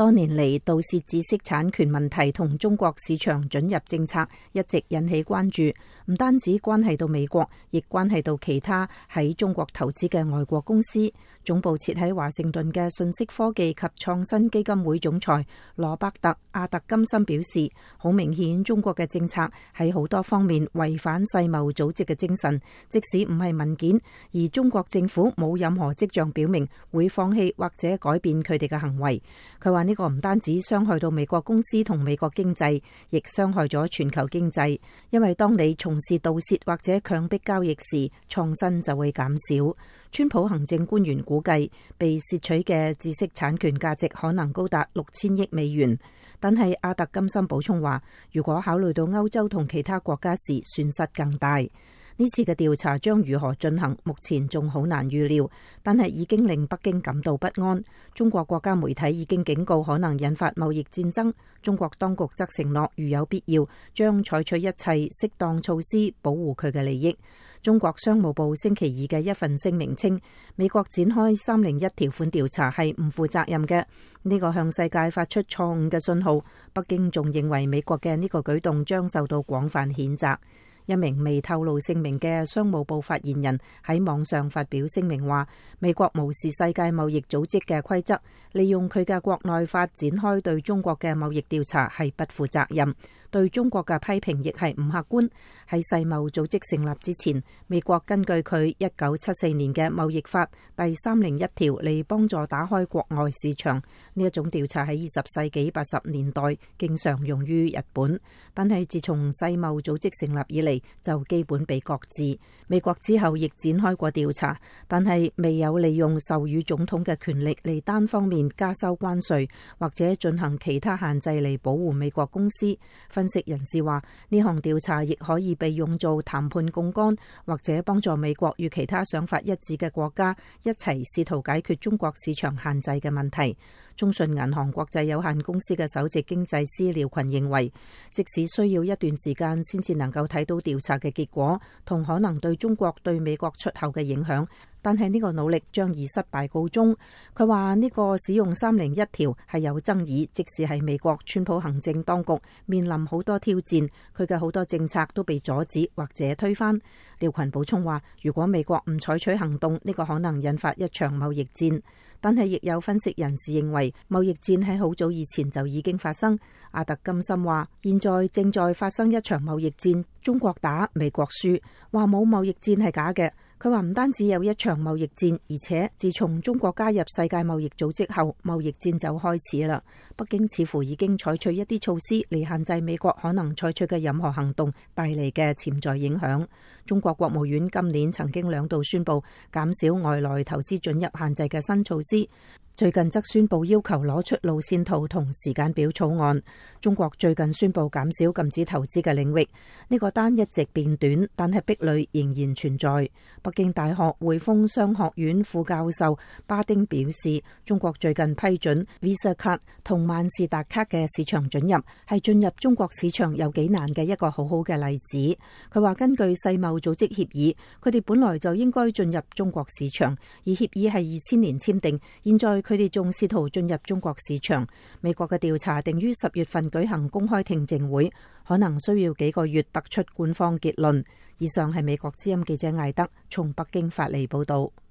多年嚟，盜竊知識產權問題同中國市場准入政策一直引起關注，唔單止關係到美國，亦關係到其他喺中國投資嘅外國公司。總部設喺華盛頓嘅信息科技及創新基金會總裁羅伯特·阿特金森表示，好明顯中國嘅政策喺好多方面違反世貿組織嘅精神，即使唔係文件，而中國政府冇任何跡象表明會放棄或者改變佢哋嘅行為。佢話呢個唔單止傷害到美國公司同美國經濟，亦傷害咗全球經濟，因為當你從事盜竊或者強迫交易時，創新就會減少。川普行政官員估計，被竊取嘅知識產權價值可能高達6000億美元。但係阿特金森補充話，如果考慮到歐洲同其他國家時，損失更大。呢次嘅調查將如何進行，目前仲好難預料，但係已經令北京感到不安。中國國家媒體已經警告可能引發貿易戰爭，中國當局則承諾如有必要，將採取一切適當措施保護佢嘅利益。中國商務部星期二嘅一份聲明稱，美國展開301條款調查係唔負責任嘅，呢個向世界發出錯誤嘅信號。北京仲認為美國嘅呢個舉動將受到廣泛譴責。一名未透露姓名嘅商務部發言人喺網上發表聲明話，美國無視世界貿易組織嘅規則，利用佢嘅國內法展開對中國嘅貿易調查係不負責任，對中國嘅批評亦係唔客觀。喺世貿組織成立之前，美國根據佢1974年嘅貿易法第301條嚟幫助打開國外市場。呢一種調查喺20世紀80年代經常用於日本，但係自從世貿組織成立以嚟，就基本被擱置。美國之後亦展開過調查，但係未有利用授予總統嘅權力嚟單方面加收關稅，或者進行其他限制嚟保護美國公司。分析人士話，呢項調查亦可以被用做談判槓桿，或者幫助美國與其他想法一致嘅國家一齊試圖解決中國市場限制嘅問題。中信銀行國際有限公司嘅首席經濟師廖群認為，即使需要一段時間先至能夠睇到調查嘅結果同可能對中國對美國出口嘅影響，但係呢個努力將以失敗告終。佢話呢個使用301條係有爭議，即使係美國川普行政當局面臨好多挑戰，佢嘅好多政策都被阻止或者推翻。廖群補充話，如果美國唔採取行動，呢個可能引發一場貿易戰。但係亦有分析人士認為，貿易戰喺好早以前就已經發生。阿特金森話，現在正在發生一場貿易戰，中國打，美國輸。話冇貿易戰係假嘅。佢話唔單止有一場貿易戰，而且自從中國加入世界貿易組織後，貿易戰就開始啦。北京似乎已經採取一啲措施嚟限制美國可能採取嘅任何行動帶嚟嘅潛在影響。中國國務院今年曾經2度宣布減少外來投資准入限制嘅新措施，最近則宣布要求攞出路線圖同時間表草案。中國最近宣布減少禁止投資嘅領域，呢個單一直變短，但係壁壘仍然存在。北京大學匯豐商學院副教授巴丁表示，中國最近批准 Visa 卡同萬事達卡嘅市場准入，係進入中國市場有幾難嘅一個好好嘅例子。佢話根據世貿組織協議，佢哋本來就應該進入中國市場，而協議係2000年簽訂，現在佢哋仲試圖進入中國市場。美國嘅調查定於10月份舉行公開聽證會，可能需要幾個月得出官方結論。以上係美國之音記者艾德從北京發嚟報道。